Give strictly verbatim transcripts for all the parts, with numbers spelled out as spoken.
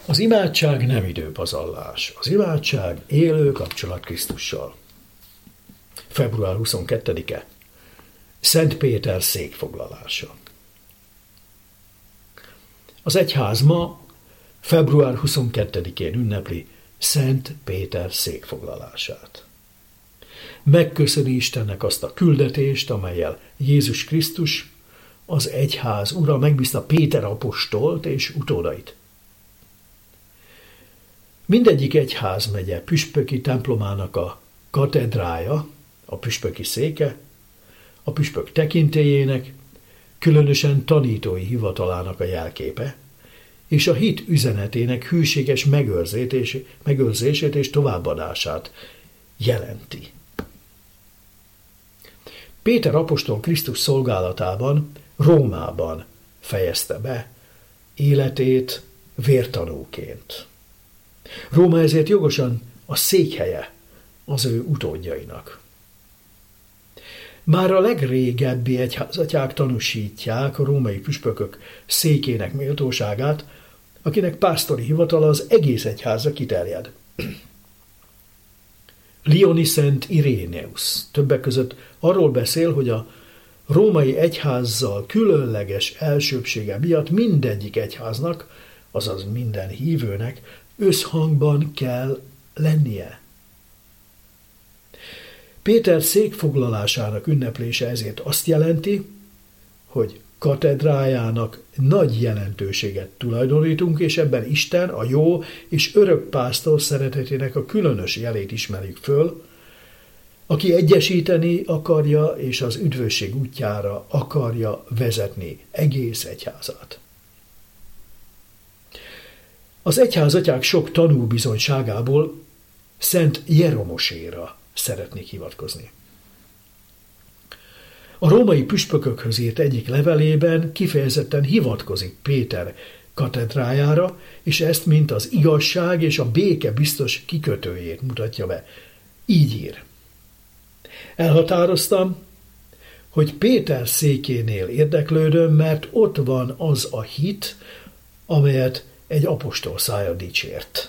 Az imádság nem időpazarlás. Az imádság élő kapcsolat Krisztussal. február huszonkettedike. Szent Péter székfoglalása. Az egyház ma február huszonkettedikén ünnepli Szent Péter székfoglalását. Megköszöni Istennek azt a küldetést, amellyel Jézus Krisztus, az egyház ura megbízta Péter apostolt és utódait. Mindegyik egyházmegye püspöki templomának a katedrája, a püspöki széke, a püspök tekintélyének, különösen tanítói hivatalának a jelképe, és a hit üzenetének hűséges megőrzését és továbbadását jelenti. Péter apostol Krisztus szolgálatában, Rómában fejezte be életét vértanúként. Róma ezért jogosan a székhelye az ő utódjainak. Már a legrégebbi egyházatyák tanúsítják a római püspökök székének méltóságát, akinek pásztori hivatala az egész egyházra kiterjed. Lioni Szent Iréneusz többek között arról beszél, hogy a római egyházzal különleges elsőbbsége miatt mindegyik egyháznak, azaz minden hívőnek összhangban kell lennie. Péter székfoglalásának ünneplése ezért azt jelenti, hogy katedrájának nagy jelentőséget tulajdonítunk, és ebben Isten, a jó és örök pásztor szeretetének a különös jelét ismerjük föl, aki egyesíteni akarja és az üdvösség útjára akarja vezetni egész egyházát. Az egyházatyák sok tanúbizonyságából Szent Jeromoséra szeretnék hivatkozni. A római püspökökhöz írt egyik levelében kifejezetten hivatkozik Péter katedrájára, és ezt mint az igazság és a béke biztos kikötőjét mutatja be. Így ír. Elhatároztam, hogy Péter székénél érdeklődöm, mert ott van az a hit, amelyet egy apostol szája dicsért.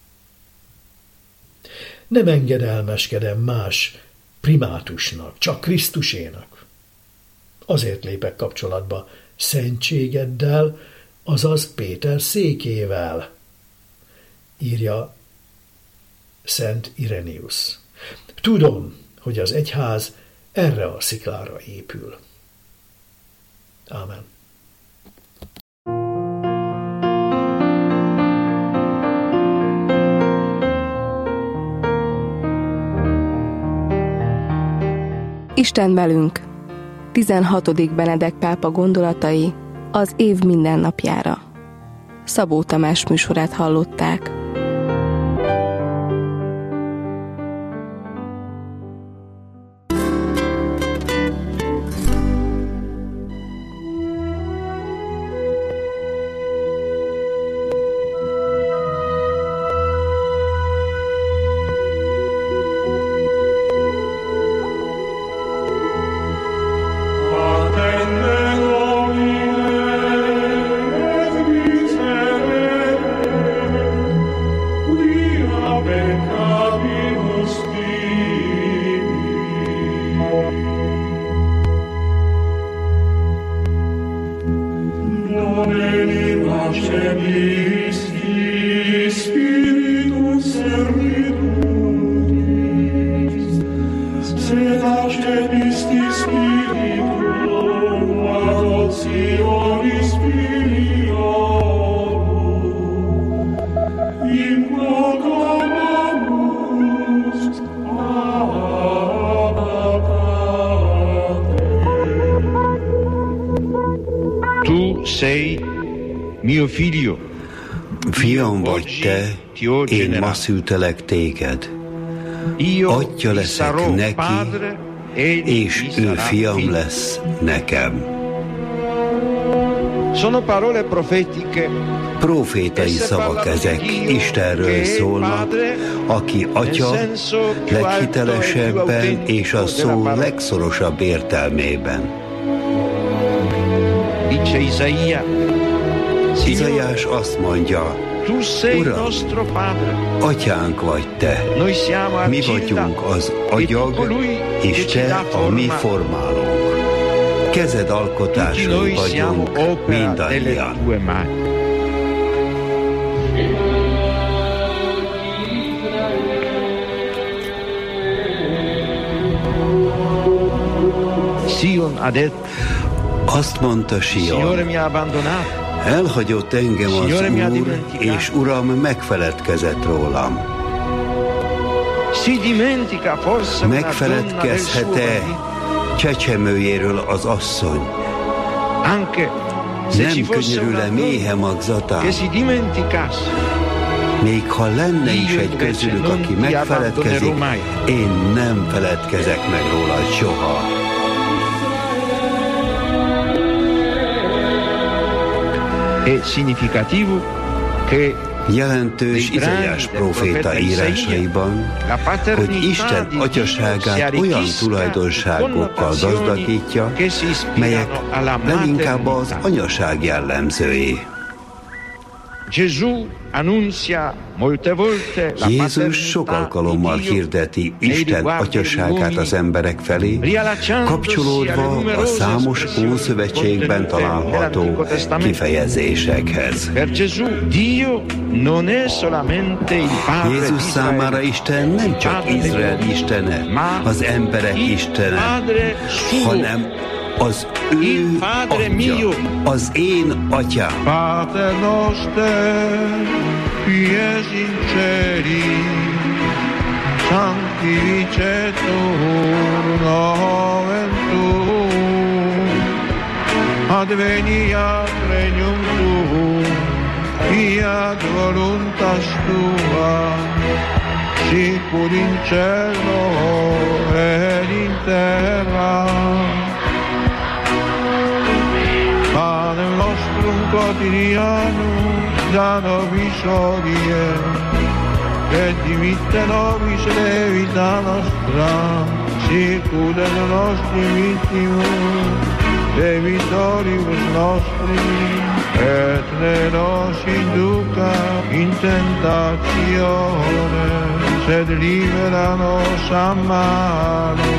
Nem engedelmeskedem más primátusnak, csak Krisztusénak. Azért lépek kapcsolatba szentségeddel, azaz Péter székével, írja Szent Iréneusz. Tudom, hogy az egyház erre a sziklára épül. Ámen. Isten velünk. tizenhatodik Benedek pápa gondolatai az év mindennapjára. Szabó Tamás műsorát hallották. Fiam vagy te, én ma szültelek téged. Atya leszek neki, és ő fiam lesz nekem. Profétai szavak ezek, Istenről szólnak, aki atya leghitelesebben és a szó legszorosabb értelmében. Izaiás azt mondja, Uram, atyánk vagy te, mi vagyunk az agyag, és te a mi formálónk. Kezed alkotásai vagyunk mindannyian. Azt mondta Sion, elhagyott engem az Úr, és Uram megfeledkezett rólam. Megfeledkezhet-e csecsemőjéről az asszony? Nem könyörül-e méhe magzatán? Még ha lenne is egy közülük, aki megfeledkezik, én nem feledkezek meg róla soha. Jelentős Izaiás próféta írásaiban, hogy Isten atyaságát olyan tulajdonságokkal gazdagítja, melyek leginkább az anyaság jellemzői. Jézus sok alkalommal hirdeti Isten atyaságát az emberek felé, kapcsolódva a számos Ószövetségben található kifejezésekhez. Jézus számára Isten nem csak Izrael istene, az emberek istene, hanem az ő atya, az én atyám. Pater noster, qui es in celi, sanctificetur nomen tuum, adveniat regnum tuum, fiat voluntas tua, sicur in cielo et in terra. Panem nostrum quotidianum da nobis hodie, et dimitte nobis levita nostra, sicut et nostri vittimus, debitoribus nostri, et ne nos induca in tentatione, sed libera nos a malo.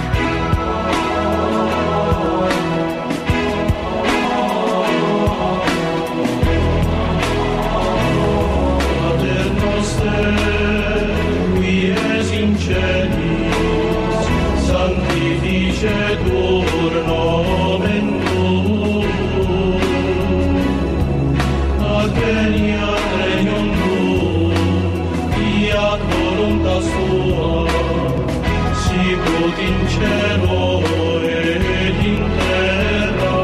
Sanctificetur nomen tuum, adveniat regnum tuum, fiat voluntas tua, sicut in cielo et in terra.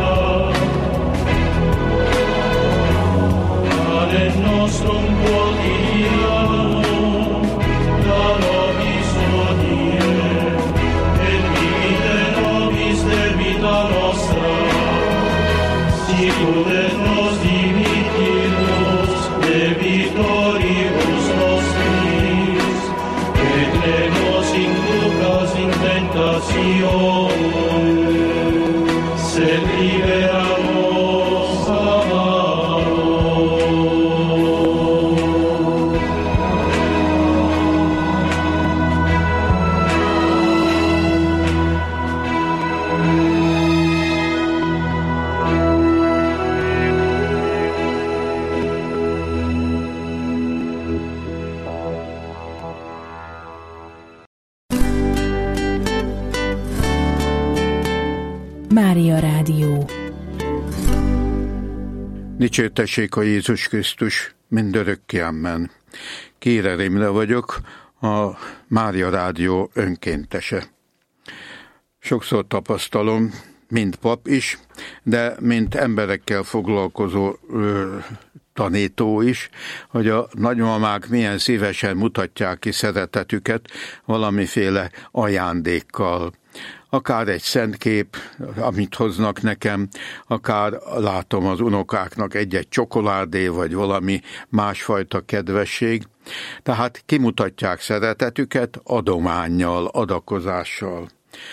Panem nostrum quotidianum da nobis hodie, sicut et nos dimittimus debitoribus nostris, et ne nos inducas in tentatione, sed libera nos a malo. Mária Rádió. Dicsértessék a Jézus Krisztus mindörökké, amen. Kére Rémle vagyok, a Mária Rádió önkéntese. Sokszor tapasztalom, mint pap is, de mint emberekkel foglalkozó ö, tanító is, hogy a nagymamák milyen szívesen mutatják ki szeretetüket valamiféle ajándékkal. Akár egy szentkép, amit hoznak nekem, akár látom az unokáknak egy-egy csokoládé, vagy valami másfajta kedvesség. Tehát kimutatják szeretetüket adománnyal, adakozással.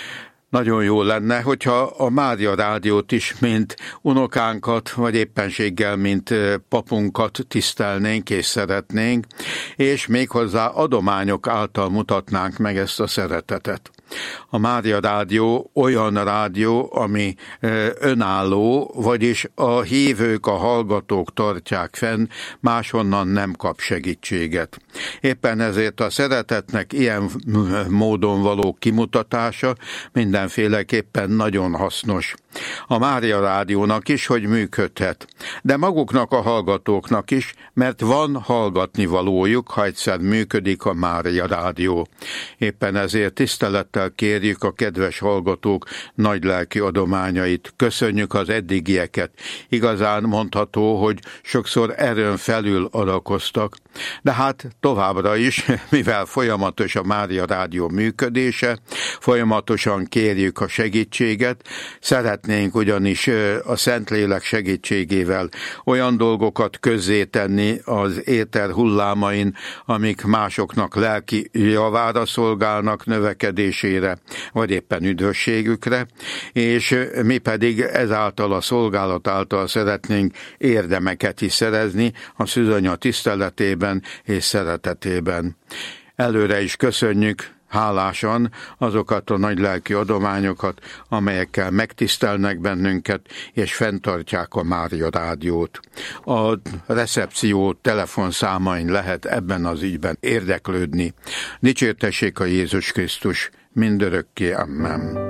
Nagyon jó lenne, hogyha a Mária Rádiót is, mint unokánkat, vagy éppenséggel, mint papunkat tisztelnénk és szeretnénk, és méghozzá adományok által mutatnánk meg ezt a szeretetet. A Mária Rádió olyan rádió, ami önálló, vagyis a hívők, a hallgatók tartják fenn, máshonnan nem kap segítséget. Éppen ezért a szeretetnek ilyen módon való kimutatása mindenféleképpen nagyon hasznos. A Mária Rádiónak is, hogy működhet, de maguknak a hallgatóknak is, mert van hallgatnivalójuk, ha egyszer működik a Mária Rádió. Éppen ezért tisztelettel kérjük a kedves hallgatók nagylelki adományait, köszönjük az eddigieket. Igazán mondható, hogy sokszor erőn felül adakoztak, de hát továbbra is, mivel folyamatos a Mária Rádió működése, folyamatosan kérjük a segítséget, szeretnénk ugyanis a Szentlélek segítségével olyan dolgokat közzétenni az éter hullámain, amik másoknak lelki javára szolgálnak, növekedésére, vagy éppen üdvösségükre, és mi pedig ezáltal a szolgálat által szeretnénk érdemeket is szerezni a szűzanya tiszteletében és szeretetében. Előre is köszönjük hálásan azokat a nagylelki adományokat, amelyekkel megtisztelnek bennünket, és fenntartják a Mária Rádiót. A recepció telefonszámain lehet ebben az ügyben érdeklődni. Dicsértessék a Jézus Krisztus, mindörökké, amen.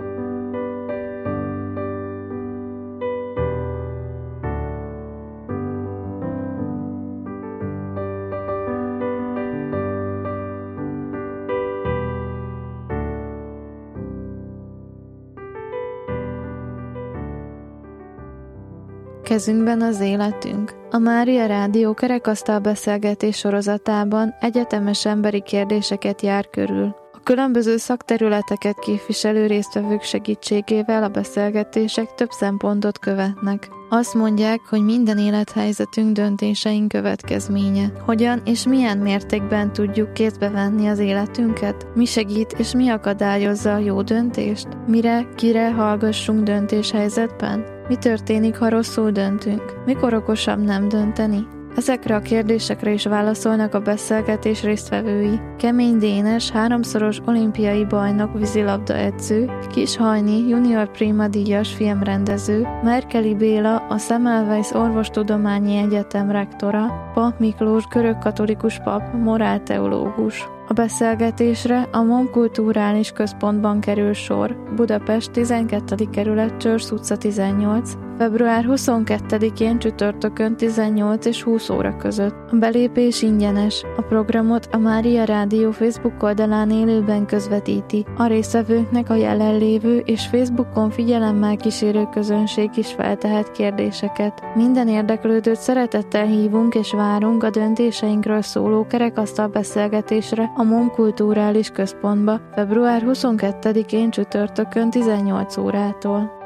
Kezünkben az életünk. A Mária Rádió kerekasztal beszélgetés sorozatában egyetemes emberi kérdéseket jár körül. A különböző szakterületeket képviselő résztvevők segítségével a beszélgetések több szempontot követnek. Azt mondják, hogy minden élethelyzetünk döntéseink következménye. Hogyan és milyen mértékben tudjuk kézbe venni az életünket? Mi segít és mi akadályozza a jó döntést? Mire, kire hallgassunk döntéshelyzetben? Mi történik, ha rosszul döntünk? Mikor okosabb nem dönteni? Ezekre a kérdésekre is válaszolnak a beszélgetés résztvevői. Kemény Dénes, háromszoros olimpiai bajnok vízilabda edző, Kis Hajni, junior prima díjas filmrendező, Merkeli Béla, a Semmelweis Orvostudományi Egyetem rektora, Pap Miklós, görögkatolikus pap, morálteológus. A beszélgetésre a MOM Kulturális Központban kerül sor, Budapest tizenkettedik kerület, Csörsz utca tizennyolc, február huszonkettedikén csütörtökön tizennyolc és húsz óra között. A belépés ingyenes. A programot a Mária Rádió Facebook oldalán élőben közvetíti. A résztvevőknek a jelenlévő és Facebookon figyelemmel kísérő közönség is feltehet kérdéseket. Minden érdeklődőt szeretettel hívunk és várunk a döntéseinkről szóló kerekasztal beszélgetésre a MOM Kulturális Központba február huszonkettedikén csütörtökön tizennyolc órától.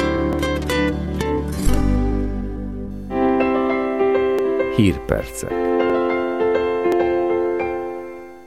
Hírpercek.